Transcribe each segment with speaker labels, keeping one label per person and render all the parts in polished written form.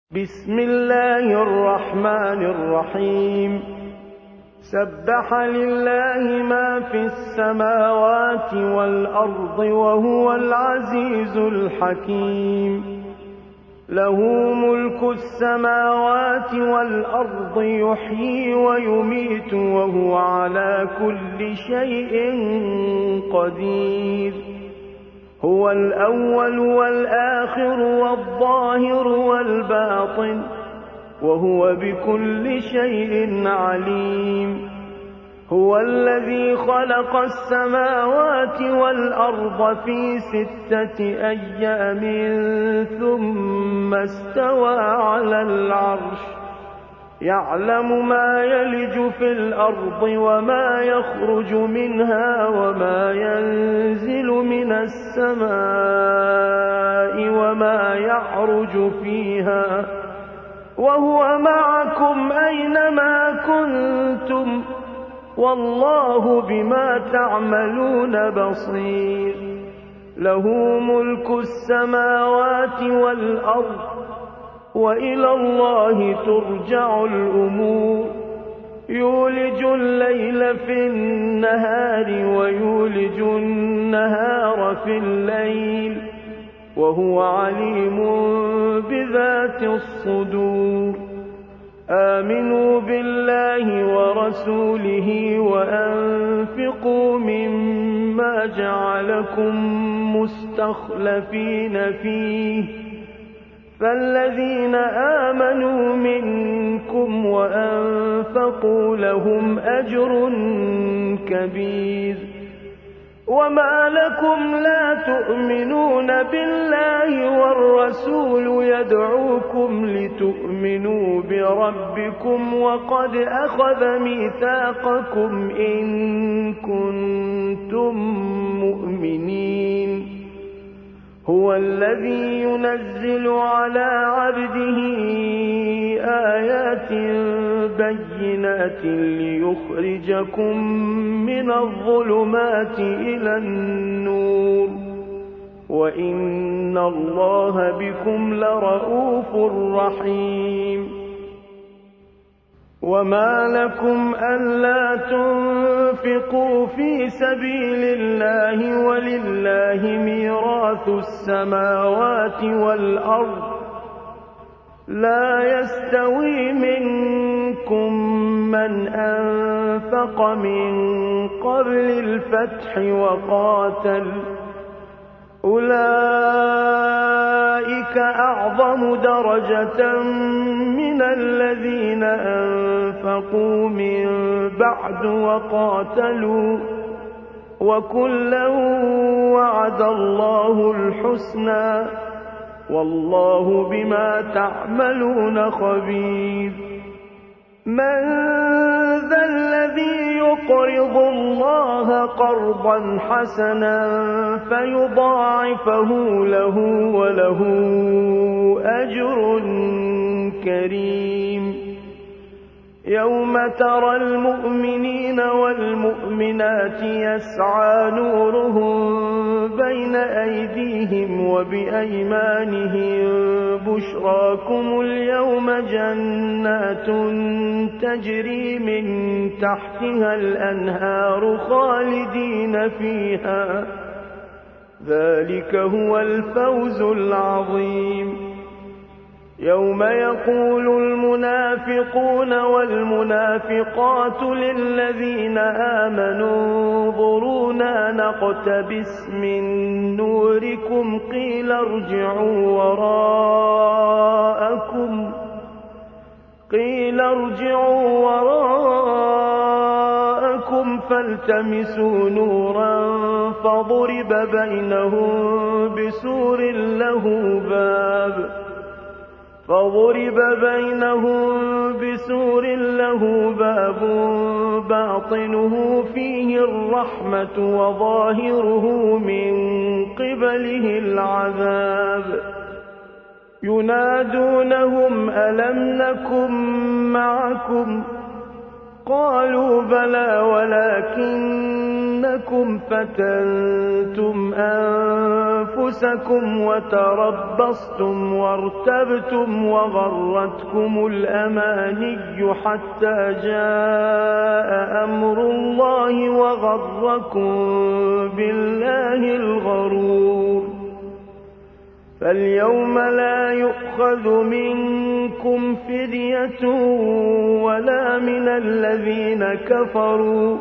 Speaker 1: بسم الله الرحمن الرحيم سبح لله ما في السماوات والأرض وهو العزيز الحكيم له ملك السماوات والأرض يحيي ويميت وهو على كل شيء قدير هو الأول والآخر والظاهر والباطن وهو بكل شيء عليم هو الذي خلق السماوات والأرض في 6 أيام ثم استوى على العرش يعلم ما يلج في الأرض وما يخرج منها وما ينزل من السماء وما يعرج فيها وهو معكم أينما كنتم والله بما تعملون بصير له ملك السماوات والأرض وإلى الله ترجع الأمور يولج الليل في النهار ويولج النهار في الليل وهو عليم بذات الصدور آمنوا بالله ورسوله وأنفقوا مما جعلكم مستخلفين فيه فالذين آمنوا منكم وأنفقوا لهم أجر كبير وما لكم لا تؤمنون بالله والرسول يدعوكم لتؤمنوا بربكم وقد أخذ ميثاقكم إن كنتم مؤمنين هو الذي ينزل على عبده آيات بينات ليخرجكم من الظلمات إلى النور وإن الله بكم لرءوف رحيم وما لكم ألا تنفقوا في سبيل الله ولله ميراث السماوات والأرض لا يستوي منكم من أنفق من قبل الفتح وقاتل أولئك أعظم درجة من الذين أنفقوا من بعد وقاتلوا وكلا وعد الله الحسنى والله بما تعملون خبير من ذا الذي يقرض الله قرضا حسنا فيضاعفه له وله أجر كريم يوم ترى المؤمنين والمؤمنات يسعى نورهم بين أيديهم وبأيمانهم بشراكم اليوم جنات تجري من تحتها الأنهار خالدين فيها ذلك هو الفوز العظيم يوم يقول المنافقون والمنافقات للذين آمنوا انظرونا نقتبس من نوركم قيل ارجعوا وراءكم فالتمسوا نورا فضرب بينهم بسور له باب باطنه فيه الرحمة وظاهره من قبله العذاب ينادونهم ألم نكن معكم قالوا بلى ولكنكم لكم فتنتم أنفسكم وتربصتم وارتبتم وغرتكم الأماني حتى جاء أمر الله وغركم بالله الغرور فاليوم لا يؤخذ منكم فدية ولا من الذين كفروا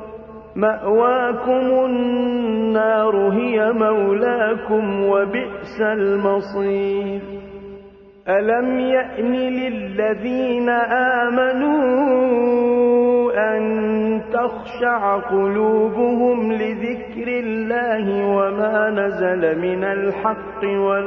Speaker 1: مأواكم النار هي مولاكم وبئس المصير ألم يأن للذين آمنوا أن تخشع قلوبهم لذكر الله وما نزل من الحق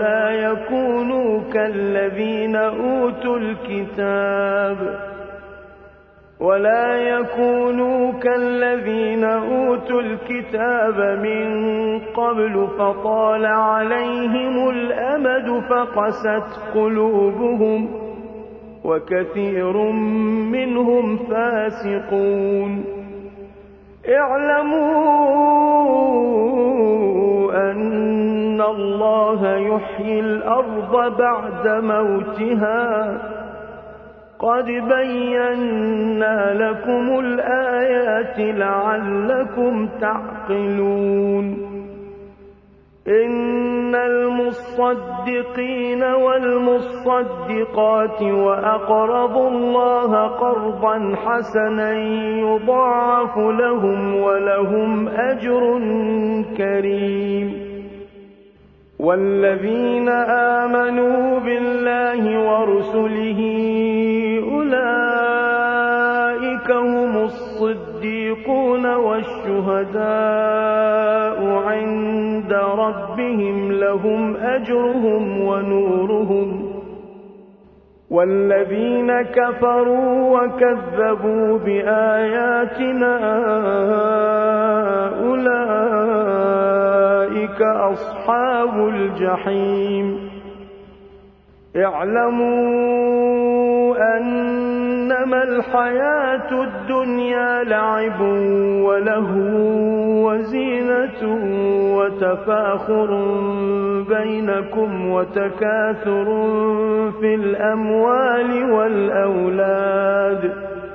Speaker 1: ولا يكونوا كالذين أوتوا الكتاب من قبل فطال عليهم الأمد فقست قلوبهم وكثير منهم فاسقون اعلموا أن الله يحيي الأرض بعد موتها قد بينا لكم الآيات لعلكم تعقلون إن المصدقين والمصدقات وأقرضوا الله قرضا حسنا يضاعف لهم ولهم أجر كريم والذين آمنوا بالله ورسله أولئك هم الصديقون والشهداء عند ربهم لهم أجرهم ونورهم والذين كفروا وكذبوا بآياتنا أولئك أصحاب الجحيم اعلموا أنما الحياة الدنيا لعب ولهو وزينة وتفاخر بينكم وتكاثر في الأموال والأولاد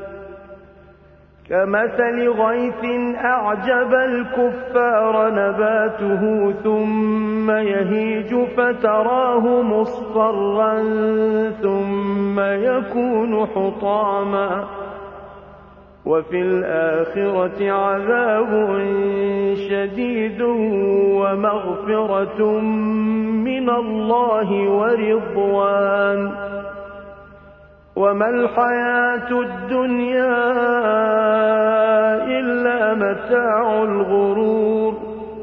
Speaker 1: كمثل غيث أعجب الكفار نباته ثم يهيج فتراه مصفرا ثم يكون حطاما وفي الآخرة عذاب شديد ومغفرة من الله ورضوان وما الحياة الدنيا إلا متاع الغرور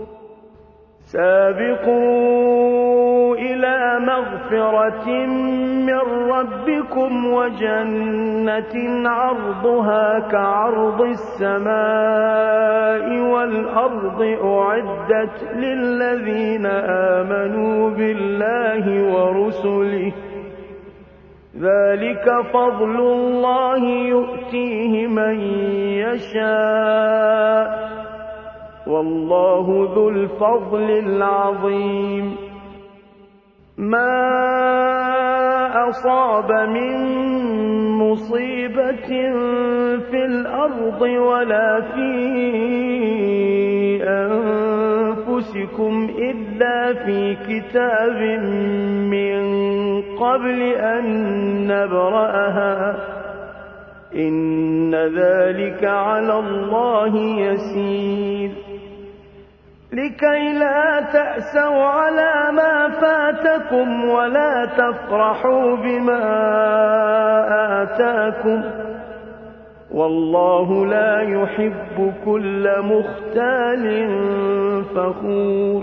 Speaker 1: سابقوا إلى مغفرة من ربكم وجنة عرضها كعرض السماء والأرض أعدت للذين آمنوا بالله ورسله ذلك فضل الله يؤتيه من يشاء والله ذو الفضل العظيم ما أصاب من مصيبة في الأرض ولا في أنفسكم إلا في كتاب من قبل أن نبرأها إن ذلك على الله يسير لكي لا تأسوا على ما فاتكم ولا تفرحوا بما آتاكم والله لا يحب كل مختال فخور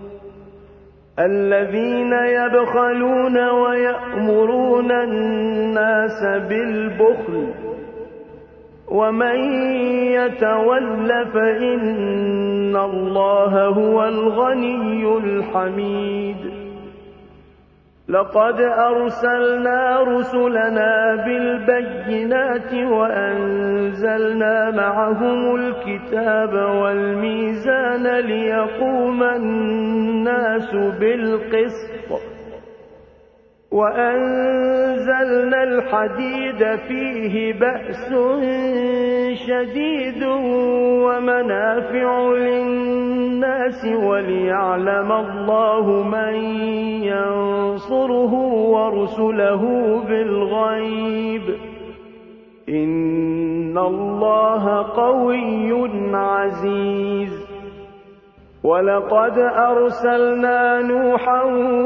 Speaker 1: الذين يبخلون ويأمرون الناس بالبخل ومن يتول فإن الله هو الغني الحميد لقد أرسلنا رسلنا بالبينات وأنزلنا معهم الكتاب والميزان ليقوم الناس بالقسط وأنزلنا الحديد فيه بأس شديد ومنافع للناس وليعلم الله من ينصره ورسله بالغيب إن الله قوي عزيز ولقد أرسلنا نوحا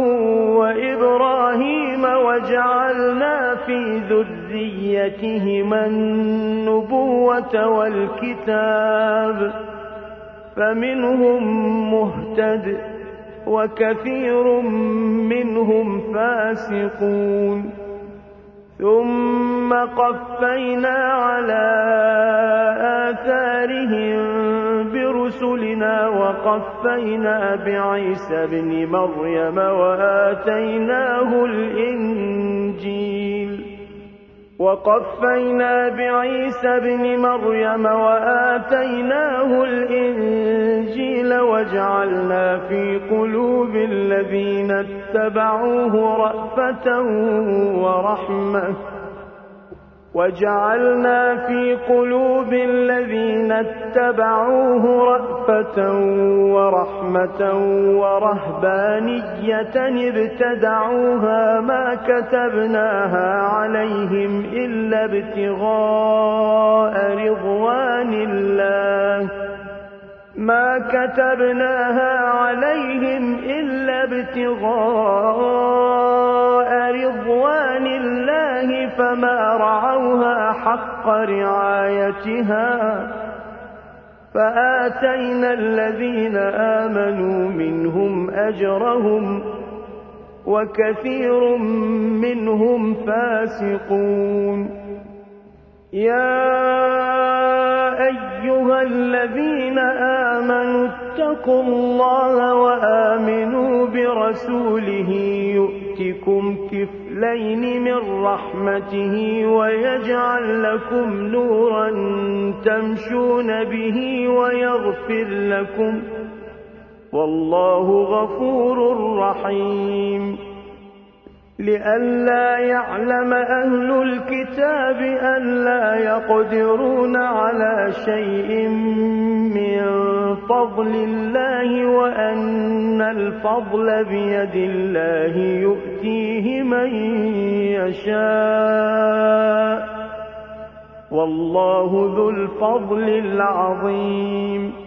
Speaker 1: وإبراهيم وجعلنا في ذريتهما النبوة والكتاب فمنهم مهتد وكثير منهم فاسقون ثم قفينا على آثارهم برسلنا وقفينا بعيسى ابن مريم وآتيناه الإنجيل وجعلنا في قلوب الذين اتبعوه رأفة ورحمة ورهبانية ابتدعوها ما كتبناها عليهم إلا ابتغاء رضوان الله فما رعوها حق رعايتها فآتينا الذين آمنوا منهم أجرهم وكثير منهم فاسقون يا أيها الذين آمنوا اتقوا الله وآمنوا برسوله يؤتكم كفلين من رحمته ويجعل لكم نورا تمشون به ويغفر لكم والله غفور رحيم لئلا يعلم أهل الكتاب ألا يقدرون على شيء من فضل الله وأن الفضل بيد الله يؤتيه من يشاء والله ذو الفضل العظيم